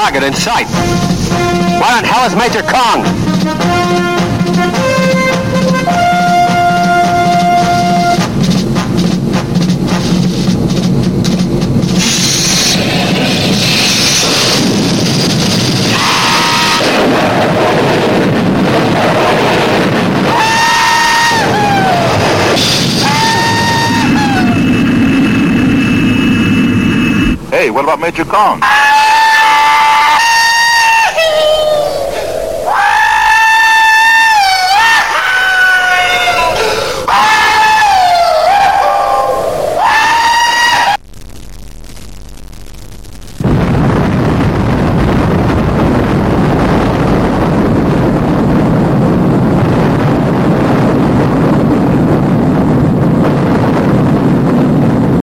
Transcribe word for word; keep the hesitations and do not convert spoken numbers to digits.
target in sight. Where in hell is Major Kong? Hey, what about Major Kong?